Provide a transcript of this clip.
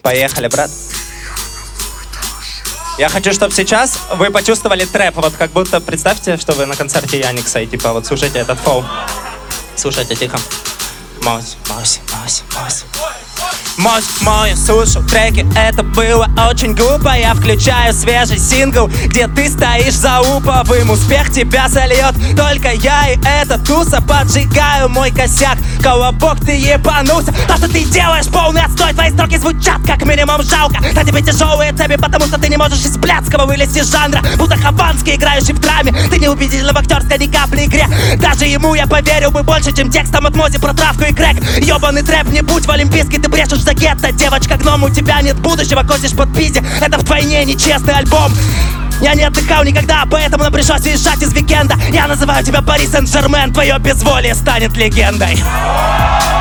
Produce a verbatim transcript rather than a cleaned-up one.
Поехали, брат. Я хочу, чтобы сейчас вы почувствовали трэп. Вот как будто, представьте, что вы на концерте Яникса. И типа вот слушайте этот фоу. Слушайте, тихо. Мось, мось, мось, мось. Мось мою, слушаю треки, это было очень глупо. Я включаю свежий сингл, где ты стоишь залуповым. Успех тебя сольет, только я и эта туса. Поджигаю мой косяк, колобок, ты ебанулся. То, что ты делаешь, полный отстой. Твои строки звучат как минимум жалко. На тебе тяжелые цепи, потому что ты не можешь из блядского вылезти из жанра. Будто Хованский, играющий в драме. Ты не убедительна в актерской ни капли игре. Даже ему я поверил бы больше, чем текстом от Мози про травку и крэк. Ёбаный трэп, не будь в Олимпийске, ты брешешь за гетто. Девочка-гном, у тебя нет будущего, косишь под пизде. Это вдвойне нечестный альбом. Я не отдыхал никогда, поэтому нам пришлось уезжать из викенда. Я называю тебя Пари Сен-Жермен, твое безволие станет легендой.